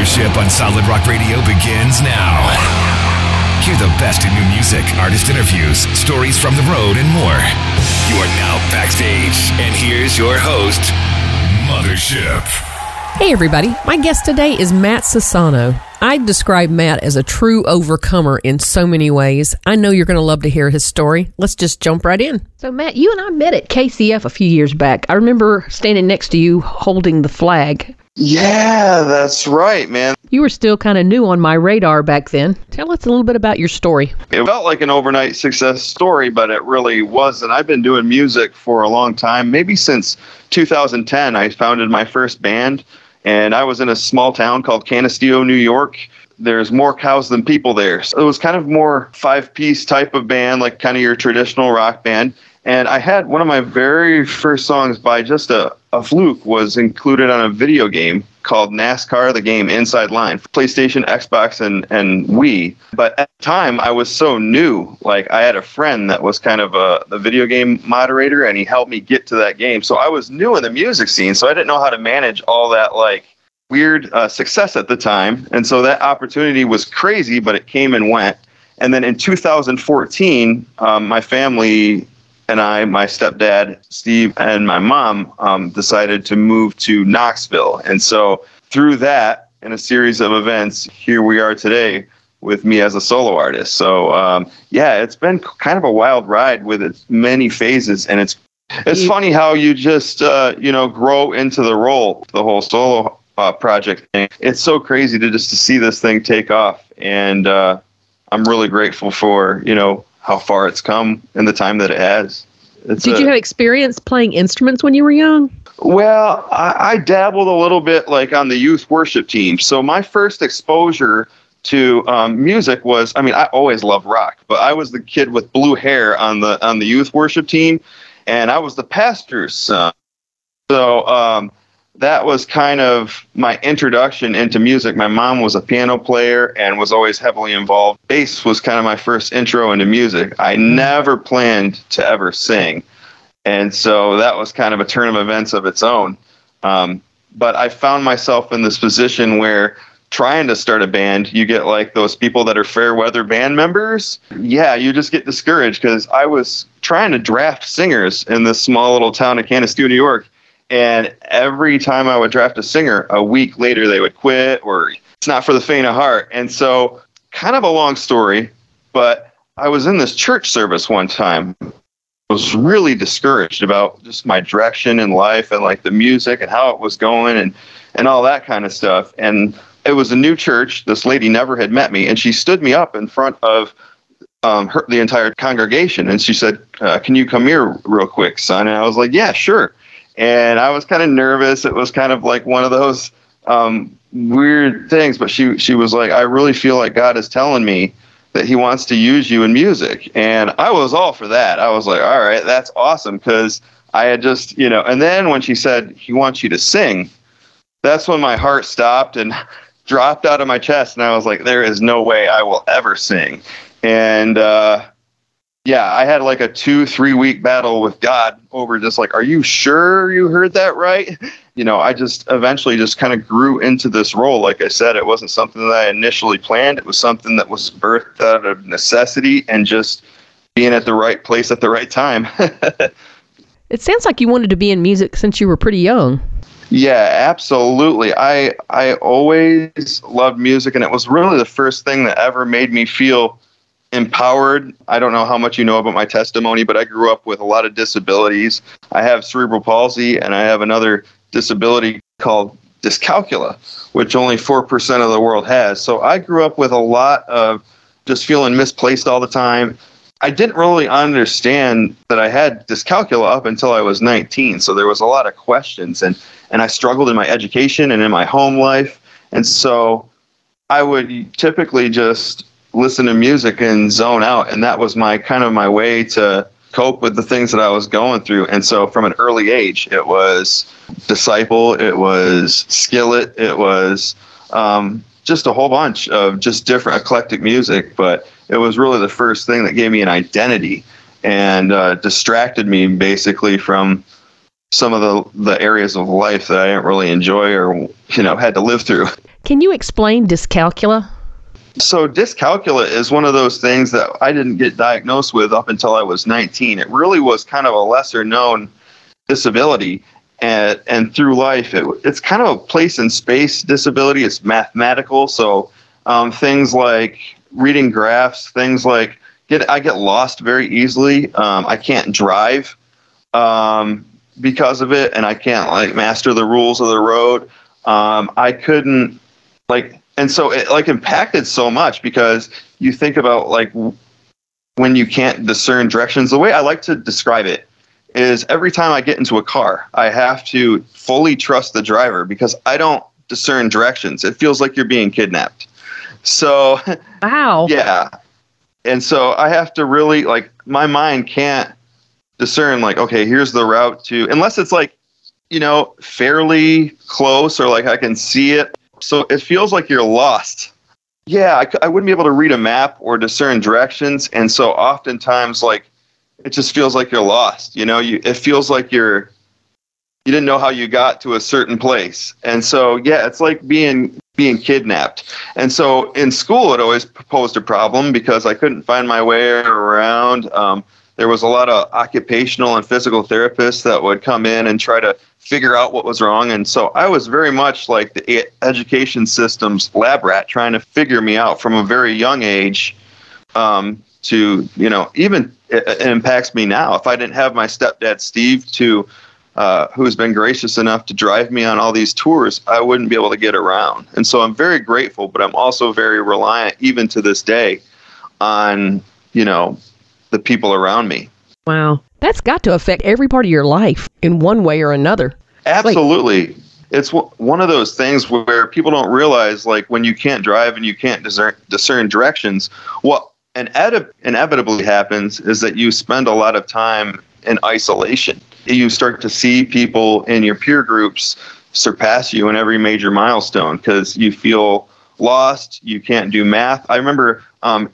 Mothership on Solid Rock Radio begins now. Hear the best in new music, artist interviews, stories from the road, and more. You are now backstage, and here's your host, Mothership. Hey everybody, my guest today is Matt Sassano. I'd describe Matt as a true overcomer in so many ways. I know you're going to love to hear his story. Let's just jump right in. So Matt, you and I met at KCF a few years back. I remember standing next to you holding the flag. Yeah, that's right, man. You were still kind of new on my radar back then. Tell us a little bit about your story. It felt like an overnight success story, but it really wasn't. I've been doing music for a long time, maybe since 2010. I founded my first band, and I was in a small town called Canisteo, New York. There's more cows than people there. So it was kind of more five-piece type of band, like kind of your traditional rock band. And I had one of my very first songs by just a fluke was included on a video game called NASCAR, the game Inside Line, PlayStation, Xbox, and Wii. But at the time, I was so new. Like, I had a friend that was kind of a video game moderator, and he helped me get to that game. So I was new in the music scene, so I didn't know how to manage all that, like, weird success at the time. And so that opportunity was crazy, but it came and went. And then in 2014, my family and I, my stepdad, Steve, and my mom decided to move to Knoxville. And so through that, in a series of events, here we are today with me as a solo artist. So, yeah, it's been kind of a wild ride with its many phases. And it's funny how you just, grow into the role, the whole solo project thing. It's so crazy to see this thing take off. And I'm really grateful for, how far it's come in the time that it has. Did you have experience playing instruments when you were young? Well, I dabbled a little bit like on the youth worship team. So my first exposure to music was, I always loved rock, but I was the kid with blue hair on the youth worship team, and I was the pastor's son. So that was kind of my introduction into music. My mom was a piano player and was always heavily involved. Bass was kind of my first intro into music. I never planned to ever sing. And so that was kind of a turn of events of its own. But I found myself in this position where trying to start a band, you get like those people that are fair weather band members. Yeah, you just get discouraged because I was trying to draft singers in this small little town of Canisteo, New York. And every time I would draft a singer, a week later they would quit, or it's not for the faint of heart. And so kind of a long story, but I was in this church service one time. I was really discouraged about just my direction in life and like the music and how it was going and all that kind of stuff. And it was a new church. This lady never had met me, and she stood me up in front of the entire congregation. And she said, can you come here real quick, son? And I was like, yeah, sure. And I was kind of nervous. It was kind of like one of those weird things. But she was like, I really feel like God is telling me that he wants to use you in music. And I was all for that. I was like, all right, that's awesome. Because I had just, and then when she said he wants you to sing, that's when my heart stopped and dropped out of my chest. And I was like, there is no way I will ever sing. And yeah, I had like a 2-3 week battle with God over just like, are you sure you heard that right? I just eventually just kind of grew into this role. Like I said, it wasn't something that I initially planned. It was something that was birthed out of necessity and just being at the right place at the right time. It sounds like you wanted to be in music since you were pretty young. Yeah, absolutely. I always loved music, and it was really the first thing that ever made me feel empowered. I don't know how much you know about my testimony, but I grew up with a lot of disabilities. I have cerebral palsy, and I have another disability called dyscalculia, which only 4% of the world has. So I grew up with a lot of just feeling misplaced all the time. I didn't really understand that I had dyscalculia up until I was 19. So there was a lot of questions, and I struggled in my education and in my home life. And so I would typically just listen to music and zone out. And that was my way to cope with the things that I was going through. And so from an early age, it was Disciple, it was Skillet, it was just a whole bunch of just different eclectic music. But it was really the first thing that gave me an identity and distracted me basically from some of the areas of life that I didn't really enjoy or, had to live through. Can you explain dyscalculia? So dyscalculia is one of those things that I didn't get diagnosed with up until I was 19. It really was kind of a lesser known disability. And through life, it's kind of a place and space disability. It's mathematical. So things like reading graphs, things like I get lost very easily. I can't drive because of it, and I can't master the rules of the road. I couldn't and so it impacted so much because you think about when you can't discern directions. The way I like to describe it is every time I get into a car, I have to fully trust the driver because I don't discern directions. It feels like you're being kidnapped. So, wow. Yeah. And so I have to really my mind can't discern okay, here's the route to, unless it's fairly close or I can see it. So it feels like you're lost. Yeah. I wouldn't be able to read a map or discern directions. And so oftentimes it just feels like you're lost. It feels like you didn't know how you got to a certain place. And so, yeah, it's like being kidnapped. And so in school, it always posed a problem because I couldn't find my way around. There was a lot of occupational and physical therapists that would come in and try to figure out what was wrong. And so I was very much like the education system's lab rat trying to figure me out from a very young age. To, even it impacts me now. If I didn't have my stepdad, Steve, who's been gracious enough to drive me on all these tours, I wouldn't be able to get around. And so I'm very grateful, but I'm also very reliant, even to this day, on, the people around me. Wow. That's got to affect every part of your life in one way or another. Absolutely. It's one of those things where people don't realize, when you can't drive and you can't discern directions, what inevitably happens is that you spend a lot of time in isolation. You start to see people in your peer groups surpass you in every major milestone because you feel lost. You can't do math. I remember,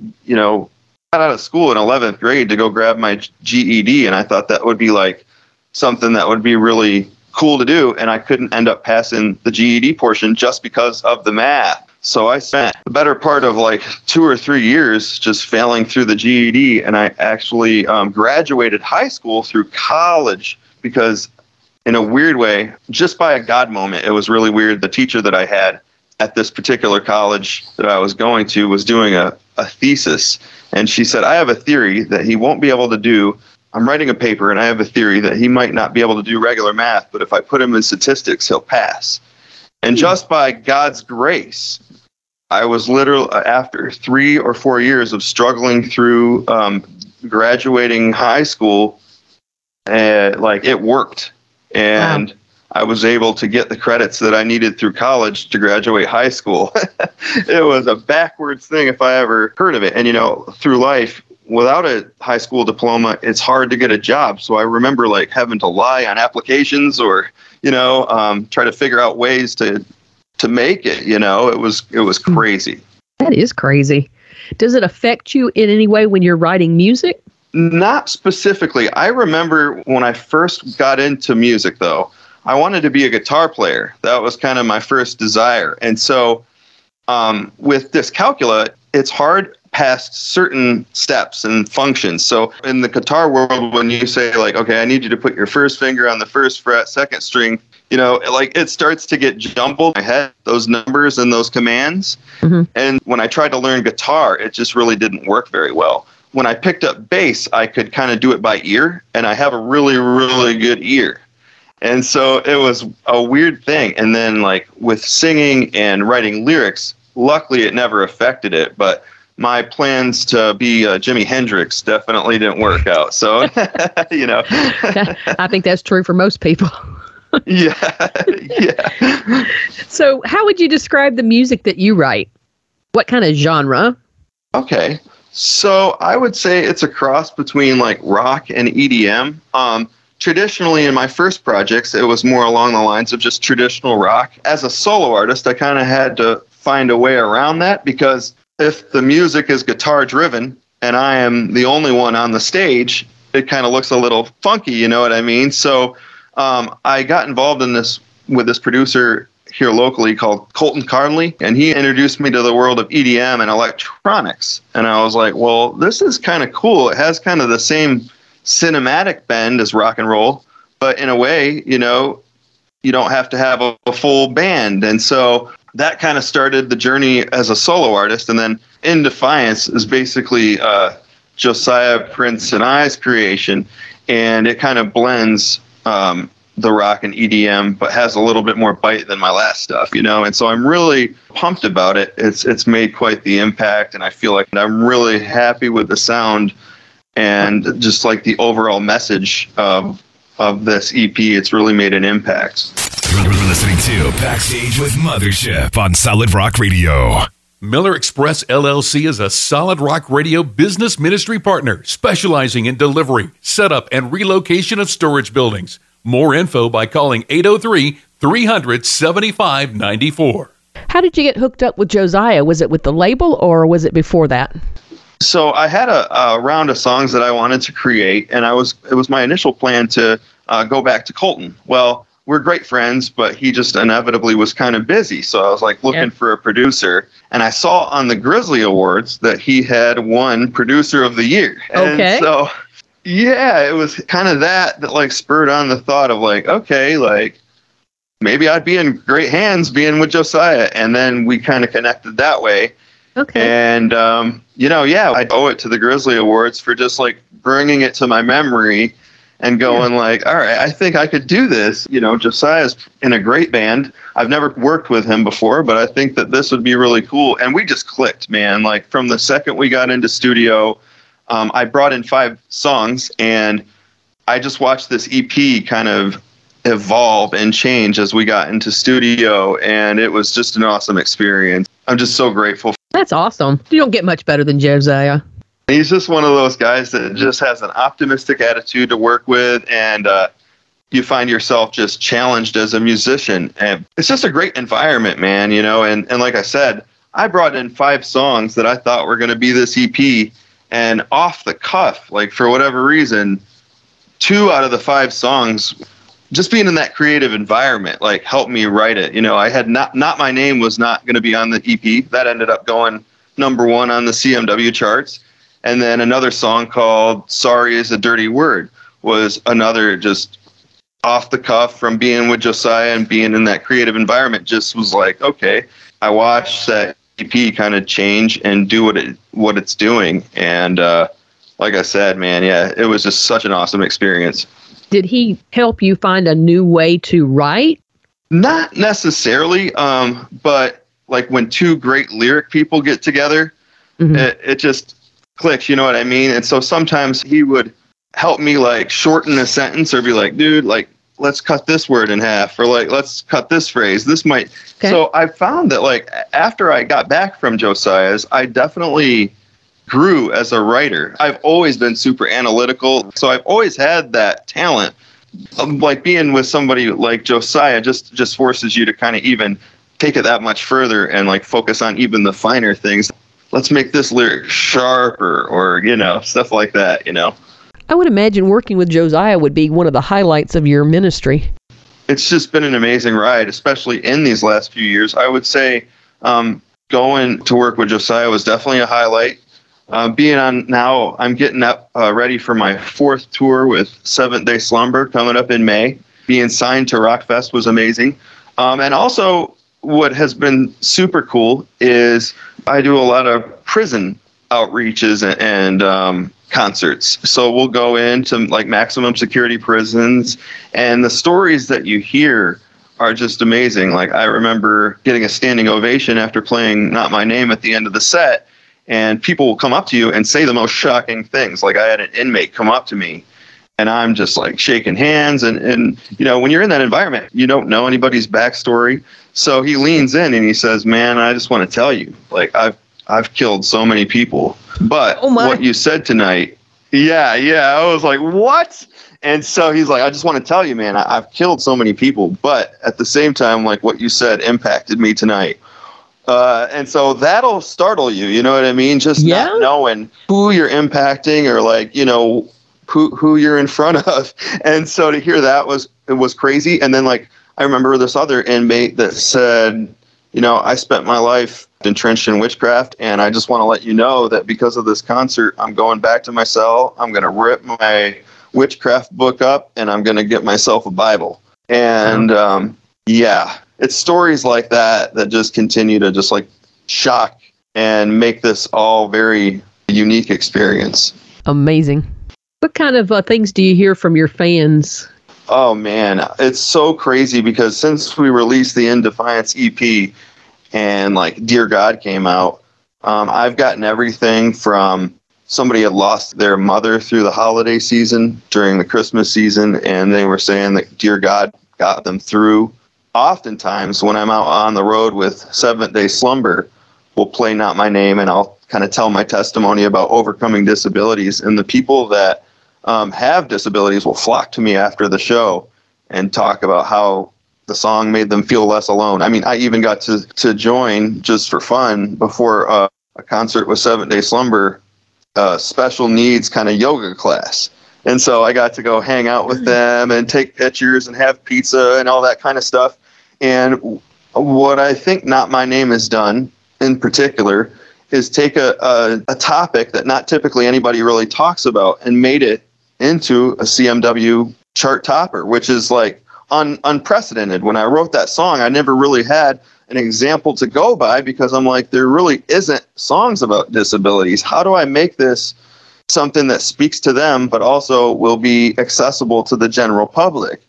got out of school in 11th grade to go grab my GED, and I thought that would be something that would be really cool to do, and I couldn't end up passing the GED portion just because of the math. So I spent the better part of 2 or 3 years just failing through the GED, and I actually graduated high school through college because, in a weird way, just by a God moment, it was really weird. The teacher that I had at this particular college that I was going to was doing a thesis, and she said, I have a theory that he won't be able to do. I'm writing a paper, and I have a theory that he might not be able to do regular math, but if I put him in statistics, he'll pass. And just by God's grace, I was literally, after 3 or 4 years of struggling through graduating high school, it worked. And wow. I was able to get the credits that I needed through college to graduate high school. It was a backwards thing if I ever heard of it. And, through life, without a high school diploma, it's hard to get a job. So I remember having to lie on applications or, try to figure out ways to make it. It was crazy. That is crazy. Does it affect you in any way when you're writing music? Not specifically. I remember when I first got into music, though, I wanted to be a guitar player. That was kind of my first desire. And so with dyscalculia, it's hard past certain steps and functions. So in the guitar world, when you say okay, I need you to put your first finger on the first fret, second string, it starts to get jumbled in my head, those numbers and those commands. Mm-hmm. And when I tried to learn guitar, it just really didn't work very well. When I picked up bass, I could kind of do it by ear, and I have a really, really good ear. And so it was a weird thing. And then with singing and writing lyrics, luckily it never affected it. But my plans to be Jimi Hendrix definitely didn't work out. So, I think that's true for most people. Yeah. So how would you describe the music that you write? What kind of genre? Okay. So I would say it's a cross between rock and EDM. Traditionally, in my first projects, it was more along the lines of just traditional rock. As a solo artist, I kind of had to find a way around that because if the music is guitar driven and I am the only one on the stage, it kind of looks a little funky, you know what I mean? So I got involved in this with this producer here locally called Colton Carnley, and he introduced me to the world of EDM and electronics. And I was like, well, this is kind of cool. It has kind of the same cinematic bend as rock and roll, but in a way, you know, you don't have to have a full band. And so that kind of started the journey as a solo artist. And then In Defiance is basically Josiah, Prince, and I's creation, and it kind of blends the rock and EDM, but has a little bit more bite than my last stuff, you know? And so I'm really pumped about it. It's made quite the impact, and I feel like I'm really happy with the sound and just like the overall message of this EP. It's really made an impact. You're listening to Backstage with Mothership on Solid Rock Radio. Miller Express LLC is a Solid Rock Radio business ministry partner specializing in delivery, setup, and relocation of storage buildings. More info by calling 803-300-7594. How did you get hooked up with Josiah? Was it with the label or was it before that? So I had a round of songs that I wanted to create, and it was my initial plan to go back to Colton. Well, we're great friends, but he just inevitably was kind of busy. So I was like looking for a producer, and I saw on the Grizzly Awards that he had won Producer of the Year. And so yeah, it was kind of that like spurred on the thought of like, okay, like maybe I'd be in great hands being with Josiah. And then we kind of connected that way. Okay. And, you know, yeah, I owe it to the Grizzly Awards for just like bringing it to my memory and going like, all right, I think I could do this. You know, Josiah's in a great band. I've never worked with him before, but I think that this would be really cool. And we just clicked, man. Like from the second we got into studio, I brought in 5 songs, and I just watched this EP kind of evolve and change as we got into studio, and it was just an awesome experience. I'm just so grateful. That's awesome. You don't get much better than Josiah. He's just one of those guys that just has an optimistic attitude to work with, and you find yourself just challenged as a musician. And it's just a great environment, man, you know, and like I said, I brought in 5 songs that I thought were going to be this EP. And off the cuff, like for whatever reason, 2 out of the 5 songs, just being in that creative environment, like helped me write it. You know, I had Not My Name was not going to be on the EP. That ended up going #1 on the CMW charts. And then another song called Sorry Is a Dirty Word was another just off the cuff from being with Josiah and being in that creative environment. Just was like, okay, I watched that EP kind of change and do what it's doing. And like I said, man, yeah, it was just such an awesome experience. Did he help you find a new way to write? Not necessarily, but like when 2 great lyric people get together, it just clicks, you know what I mean? And so sometimes he would help me like shorten a sentence or be like, dude, like, let's cut this word in half, or like, let's cut this phrase. This might. Okay. So I found that like after I got back from Josiah's, I definitely grew as a writer. I've always been super analytical. So I've always had that talent. Like being with somebody like Josiah just forces you to kind of even take it that much further and like focus on even the finer things. Let's make this lyric sharper, or, you know, stuff like that, you know. I would imagine working with Josiah would be one of the highlights of your ministry. It's just been an amazing ride, especially in these last few years. I would say going to work with Josiah was definitely a highlight. Being on now, I'm getting up ready for my 4th tour with Seventh Day Slumber coming up in May. Being signed to Rockfest was amazing. And also what has been super cool is I do a lot of prison outreaches and concerts. So we'll go into like maximum security prisons, and the stories that you hear are just amazing. Like I remember getting a standing ovation after playing Not My Name at the end of the set, and people will come up to you and say the most shocking things. Like I had an inmate come up to me, and I'm just like shaking hands, and you know, when you're in that environment, you don't know anybody's backstory. So he leans in and he says, "Man, I just want to tell you, like I've killed so many people, but what you said tonight," yeah, I was like, what? And so he's like, "I just want to tell you, man, I've killed so many people, but at the same time, like what you said impacted me tonight." And so that'll startle you, you know what I mean? Just not knowing who you're impacting, or like, you know, who you're in front of. And so to hear that was crazy. And then like, I remember this other inmate that said, you know, I spent my life entrenched in witchcraft, and I just want to let you know that because of this concert, I'm going back to my cell. I'm going to rip my witchcraft book up, and I'm going to get myself a Bible. And yeah, it's stories like that just continue to just like shock and make this all very unique experience. Amazing. What kind of things do you hear from your fans? Oh man, it's so crazy because since we released the In Defiance EP and like Dear God came out, I've gotten everything from somebody had lost their mother through the holiday season during the Christmas season, and they were saying that Dear God got them through. Oftentimes when I'm out on the road with Seventh Day Slumber, we'll play Not My Name, and I'll kind of tell my testimony about overcoming disabilities, and the people that have disabilities will flock to me after the show and talk about how the song made them feel less alone. I mean, I even got to join just for fun before a concert with Seventh Day Slumber, special needs kind of yoga class. And so I got to go hang out with them and take pictures and have pizza and all that kind of stuff. And what I think Not My Name has done in particular is take a topic that not typically anybody really talks about and made it into a CMW chart topper, which is like unprecedented. When I wrote that song, I never really had an example to go by because I'm like, there really isn't songs about disabilities. How do I make this something that speaks to them, but also will be accessible to the general public?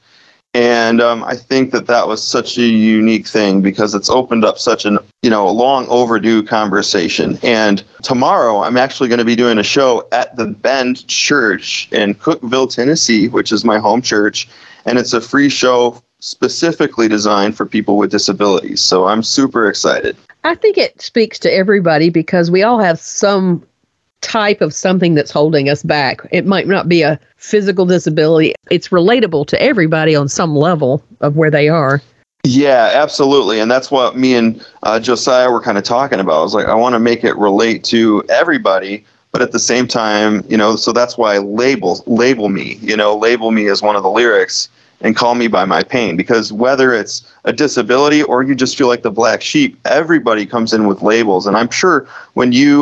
And I think that was such a unique thing because it's opened up such a long overdue conversation. And tomorrow I'm actually going to be doing a show at the Bend Church in Cookeville, Tennessee, which is my home church. And it's a free show specifically designed for people with disabilities. So I'm super excited. I think it speaks to everybody because we all have some type of something that's holding us back. It might not be a physical disability. It's relatable to everybody on some level of where they are. Yeah, absolutely. And that's what me and Josiah were kind of talking about. I was like, I want to make it relate to everybody, but at the same time, so that's why label me, label me as one of the lyrics and call me by my pain, because whether it's a disability or you just feel like the black sheep, everybody comes in with labels. And I'm sure when you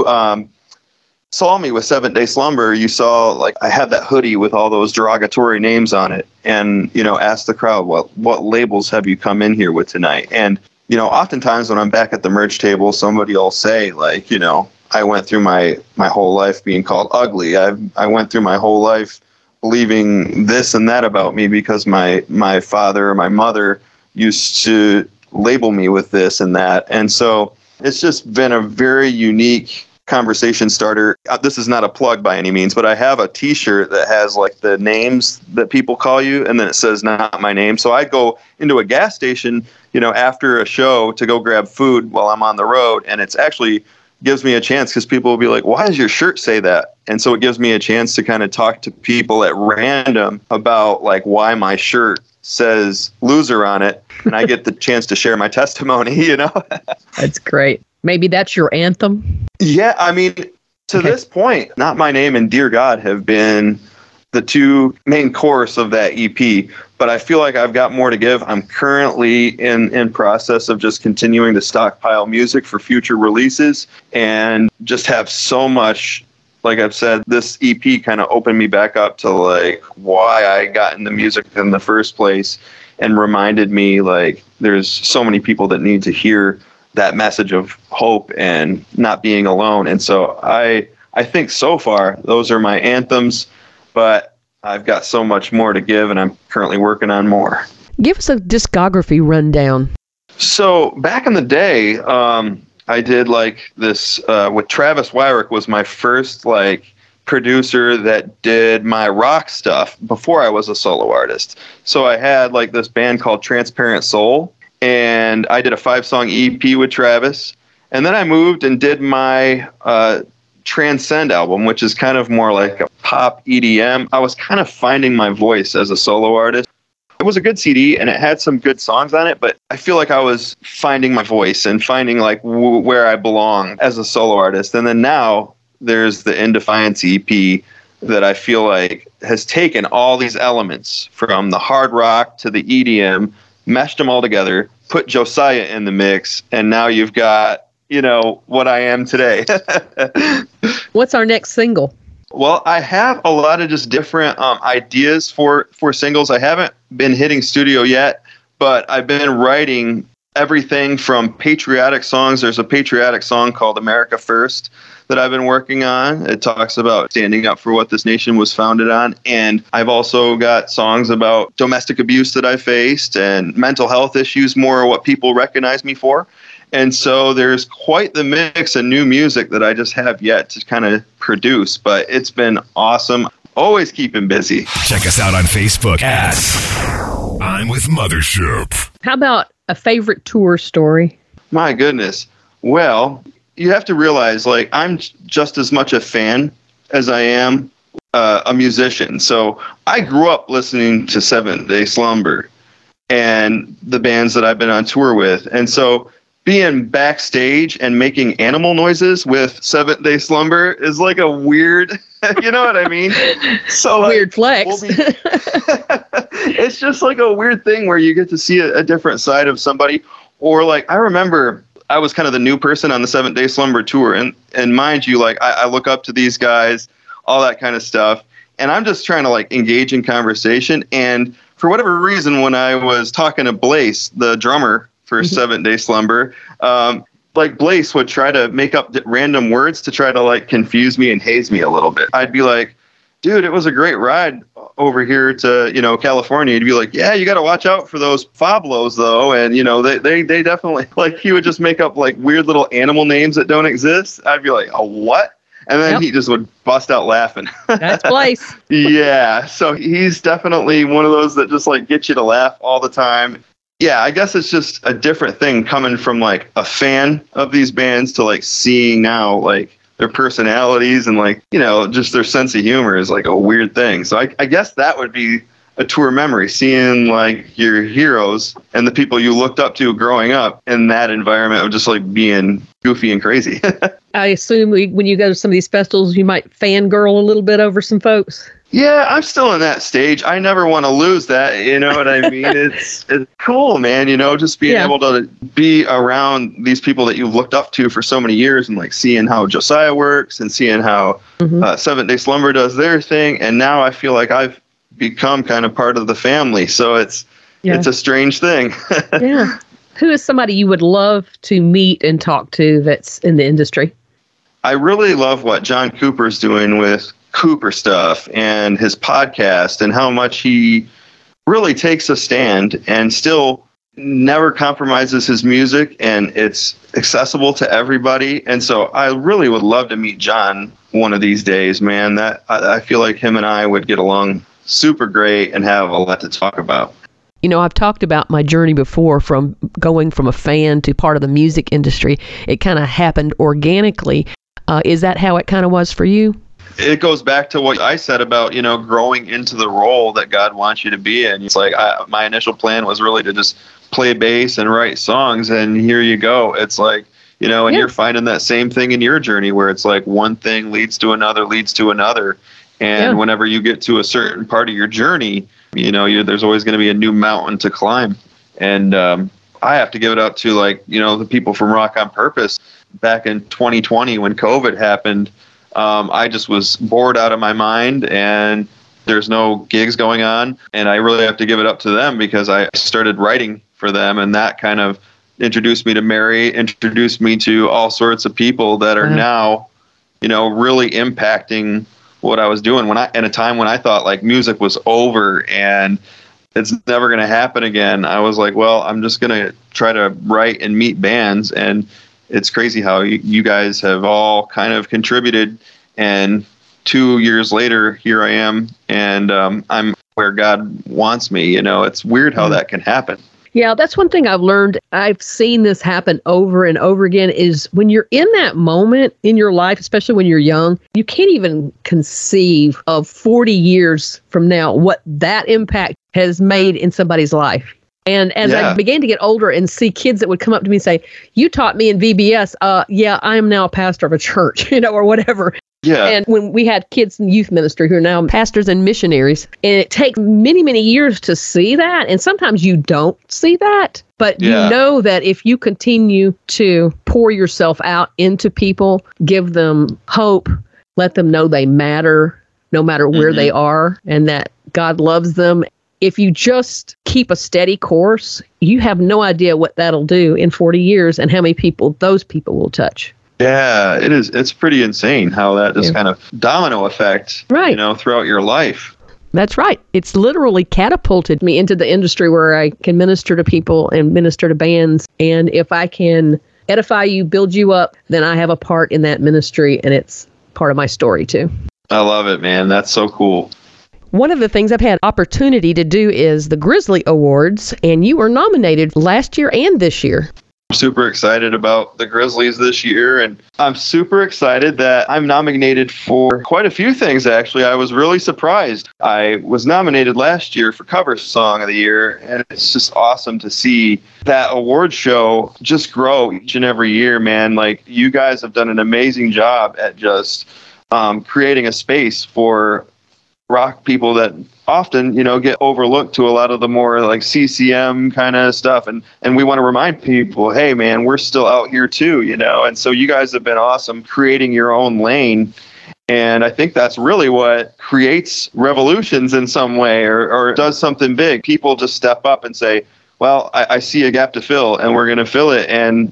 saw me with Seventh Day Slumber, you saw like I had that hoodie with all those derogatory names on it, and asked the crowd, what labels have you come in here with tonight? And oftentimes when I'm back at the merch table, somebody will say like, I went through my whole life being called ugly. I went through my whole life believing this and that about me because my father or my mother used to label me with this and that. And so it's just been a very unique conversation starter. This is not a plug by any means, but I have a t-shirt that has like the names that people call you, and then it says Not My Name. So I go into a gas station, after a show to go grab food while I'm on the road, and it's actually gives me a chance because people will be like, why does your shirt say that? And so it gives me a chance to kind of talk to people at random about like why my shirt says loser on it, and I get the chance to share my testimony, That's great. Maybe that's your anthem? Yeah, I mean, to this point, Not My Name and Dear God have been the two main chorus of that EP, but I feel like I've got more to give. I'm currently in process of just continuing to stockpile music for future releases and just have so much. Like I've said, this EP kind of opened me back up to like why I got into music in the first place and reminded me like there's so many people that need to hear that message of hope and not being alone. And so I think so far those are my anthems, but I've got so much more to give, and I'm currently working on more. Give us a discography rundown. So back in the day, I did like this with Travis Wyrick was my first like producer that did my rock stuff before I was a solo artist. So I had like this band called Transparent Soul, and I did a 5-song EP with Travis. And then I moved and did my Transcend album, which is kind of more like a pop EDM. I was kind of finding my voice as a solo artist. It was a good CD and it had some good songs on it, but I feel like I was finding my voice and finding like where I belong as a solo artist. And then now there's the In Defiance EP that I feel like has taken all these elements from the hard rock to the EDM, meshed them all together, put Josiah in the mix, and now you've got, what I am today. What's our next single? Well, I have a lot of just different ideas for singles. I haven't been hitting studio yet, but I've been writing everything from patriotic songs. There's a patriotic song called America First that I've been working on. It talks about standing up for what this nation was founded on. And I've also got songs about domestic abuse that I faced and mental health issues, more what people recognize me for. And so there's quite the mix of new music that I just have yet to kind of produce, but it's been awesome. Always keeping busy. Check us out on Facebook at I'm with Mothership. How about a favorite tour story? My goodness. Well, you have to realize, like, I'm just as much a fan as I am a musician. So I grew up listening to Seventh Day Slumber and the bands that I've been on tour with. And so being backstage and making animal noises with Seventh Day Slumber is like a weird, you know what I mean? So weird flex. It's just like a weird thing where you get to see a different side of somebody. Or like, I remember I was kind of the new person on the Seventh Day Slumber tour. And mind you, like, I look up to these guys, all that kind of stuff. And I'm just trying to like engage in conversation. And for whatever reason, when I was talking to Blaze, the drummer for Seventh Day Slumber, like Blaze would try to make up random words to try to like confuse me and haze me a little bit. I'd be like, dude, it was a great ride over here to, California. He'd be like, yeah, you got to watch out for those Fablos though. And, they definitely, like, he would just make up like weird little animal names that don't exist. I'd be like, oh, what? And then he just would bust out laughing. That's Blaze. Yeah. So he's definitely one of those that just like get you to laugh all the time. Yeah, I guess it's just a different thing coming from like a fan of these bands to like seeing now like their personalities and like, just their sense of humor is like a weird thing. So I guess that would be a tour memory, seeing like your heroes and the people you looked up to growing up in that environment of just like being goofy and crazy. I assume when you go to some of these festivals, you might fangirl a little bit over some folks. Yeah, I'm still in that stage. I never want to lose that. You know what I mean? It's cool, man. Just being able to be around these people that you've looked up to for so many years and like seeing how Josiah works and seeing how Seventh Day Slumber does their thing. And now I feel like I've become kind of part of the family. So it's a strange thing. Yeah. Who is somebody you would love to meet and talk to that's in the industry? I really love what John Cooper's doing with Cooper Stuff and his podcast and how much he really takes a stand and still never compromises his music, and it's accessible to everybody. And so I really would love to meet John one of these days, man. That I feel like him and I would get along super great and have a lot to talk about. I've talked about my journey before from going from a fan to part of the music industry. It kind of happened organically. Is that how it kind of was for you? It goes back to what I said about, growing into the role that God wants you to be in. It's like my initial plan was really to just play bass and write songs. And here you go. It's like, and you're finding that same thing in your journey where it's like one thing leads to another. And whenever you get to a certain part of your journey, there's always going to be a new mountain to climb. And I have to give it up to the people from Rock on Purpose back in 2020 when COVID happened. I just was bored out of my mind and there's no gigs going on. And I really have to give it up to them because I started writing for them, and that kind of introduced me to Mary, introduced me to all sorts of people that are now, really impacting what I was doing in a time when I thought like music was over and it's never going to happen again. I was like, well, I'm just going to try to write and meet bands. And it's crazy how you guys have all kind of contributed. And 2 years later, here I am, and I'm where God wants me. It's weird how that can happen. Yeah, that's one thing I've learned. I've seen this happen over and over again is when you're in that moment in your life, especially when you're young, you can't even conceive of 40 years from now what that impact has made in somebody's life. And as I began to get older and see kids that would come up to me and say, you taught me in VBS, yeah, I am now a pastor of a church, or whatever. Yeah. And when we had kids in youth ministry who are now pastors and missionaries, and it takes many, many years to see that. And sometimes you don't see that, but you know that if you continue to pour yourself out into people, give them hope, let them know they matter no matter where they are, and that God loves them. If you just keep a steady course, you have no idea what that'll do in 40 years and how many people those people will touch. Yeah, it is. It's pretty insane how that just kind of domino effect, throughout your life. That's right. It's literally catapulted me into the industry where I can minister to people and minister to bands. And if I can edify you, build you up, then I have a part in that ministry, and it's part of my story too. I love it, man. That's so cool. One of the things I've had opportunity to do is the Grizzly Awards, and you were nominated last year and this year. I'm super excited about the Grizzlies this year, and I'm super excited that I'm nominated for quite a few things, actually. I was really surprised. I was nominated last year for Cover Song of the Year, and it's just awesome to see that award show just grow each and every year, man. Like, you guys have done an amazing job at just creating a space for rock people that often, get overlooked to a lot of the more like CCM kind of stuff. And we want to remind people, hey, man, we're still out here too, And so you guys have been awesome creating your own lane. And I think that's really what creates revolutions in some way or does something big. People just step up and say, well, I see a gap to fill, and we're going to fill it. And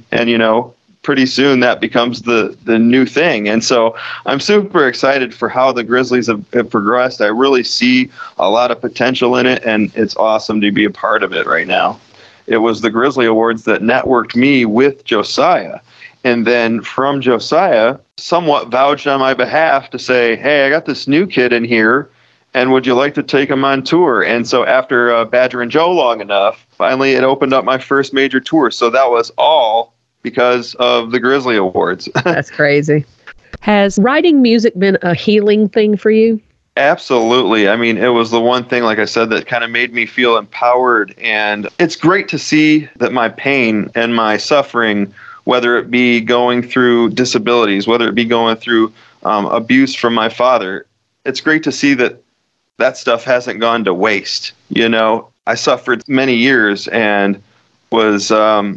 pretty soon that becomes the new thing. And so I'm super excited for how the Grizzlies have progressed. I really see a lot of potential in it, and it's awesome to be a part of it right now. It was the Grizzly Awards that networked me with Josiah. And then from Josiah, somewhat vouched on my behalf to say, hey, I got this new kid in here, and would you like to take him on tour? And so after Badger and Joe long enough, finally it opened up my first major tour. So that was all because of the Grizzly Awards. That's crazy. Has writing music been a healing thing for you? Absolutely. I mean, it was the one thing, like I said, that kind of made me feel empowered. And it's great to see that my pain and my suffering, whether it be going through disabilities, whether it be going through abuse from my father, it's great to see that that stuff hasn't gone to waste. I suffered many years and was,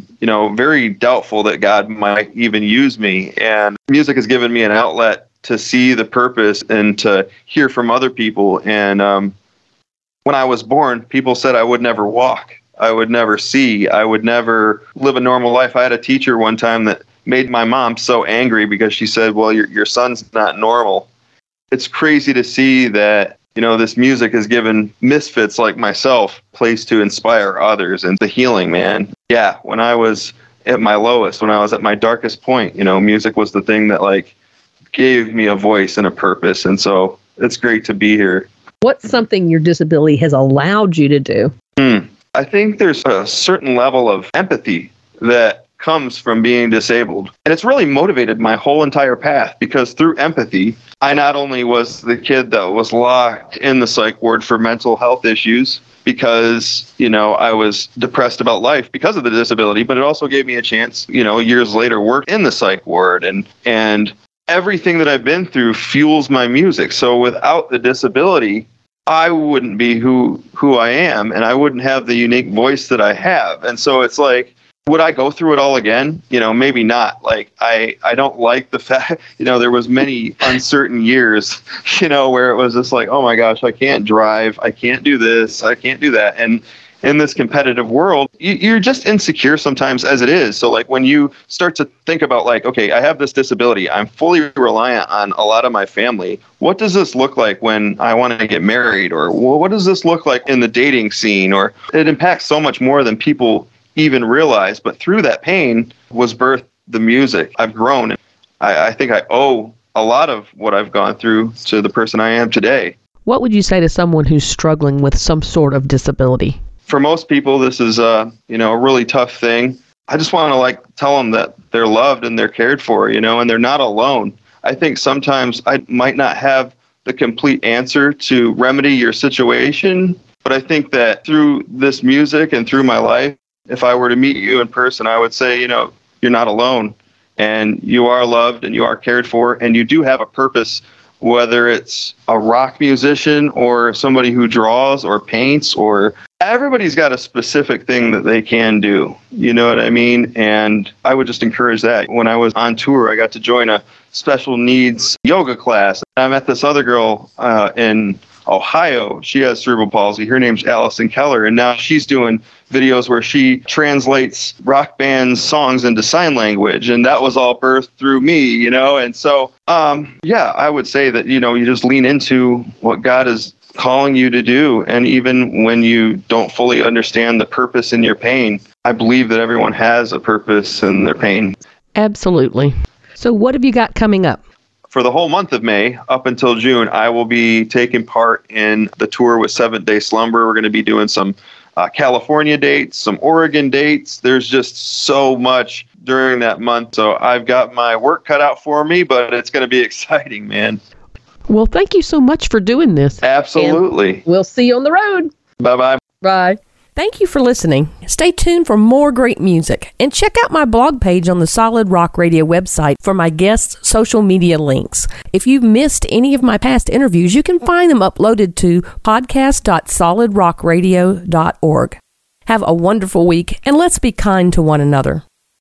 very doubtful that God might even use me. And music has given me an outlet to see the purpose and to hear from other people. And when I was born, people said I would never walk. I would never see. I would never live a normal life. I had a teacher one time that made my mom so angry because she said, well, your son's not normal. It's crazy to see that this music has given misfits like myself a place to inspire others and the healing, man. Yeah, when I was at my lowest, when I was at my darkest point, music was the thing that gave me a voice and a purpose. And so it's great to be here. What's something your disability has allowed you to do? I think there's a certain level of empathy that comes from being disabled. And it's really motivated my whole entire path because through empathy, I not only was the kid that was locked in the psych ward for mental health issues because, I was depressed about life because of the disability, but it also gave me a chance, years later, work in the psych ward and everything that I've been through fuels my music. So without the disability, I wouldn't be who I am, and I wouldn't have the unique voice that I have. And so it's like, would I go through it all again? Maybe not. I don't like the fact, there was many uncertain years, where it was just like, oh my gosh, I can't drive. I can't do this. I can't do that. And in this competitive world, you're just insecure sometimes as it is. So when you start to think about okay, I have this disability. I'm fully reliant on a lot of my family. What does this look like when I want to get married? Or what does this look like in the dating scene? Or it impacts so much more than people even realize. But through that pain was birthed the music. I've grown. I think I owe a lot of what I've gone through to the person I am today. What would you say to someone who's struggling with some sort of disability? For most people, this is a really tough thing. I just want to tell them that they're loved and they're cared for, and they're not alone. I think sometimes I might not have the complete answer to remedy your situation, But I think that through this music and through my life, if I were to meet you in person, I would say, you're not alone, and you are loved and you are cared for, and you do have a purpose, whether it's a rock musician or somebody who draws or paints, or everybody's got a specific thing that they can do. You know what I mean? And I would just encourage that. When I was on tour, I got to join a special needs yoga class. I met this other girl in Ohio. She has cerebral palsy. Her name's Allison Keller, and now she's doing videos where she translates rock bands' songs into sign language, and that was all birthed through me, And so, I would say that, you just lean into what God is calling you to do, and even when you don't fully understand the purpose in your pain, I believe that everyone has a purpose in their pain. Absolutely. So what have you got coming up? For the whole month of May, up until June, I will be taking part in the tour with Seventh Day Slumber. We're going to be doing some California dates, some Oregon dates. There's just so much during that month. So I've got my work cut out for me, but it's going to be exciting, man. Well, thank you so much for doing this. Absolutely. And we'll see you on the road. Bye-bye. Bye. Thank you for listening. Stay tuned for more great music, and check out my blog page on the Solid Rock Radio website for my guests' social media links. If you've missed any of my past interviews, you can find them uploaded to podcast.solidrockradio.org. Have a wonderful week, and let's be kind to one another.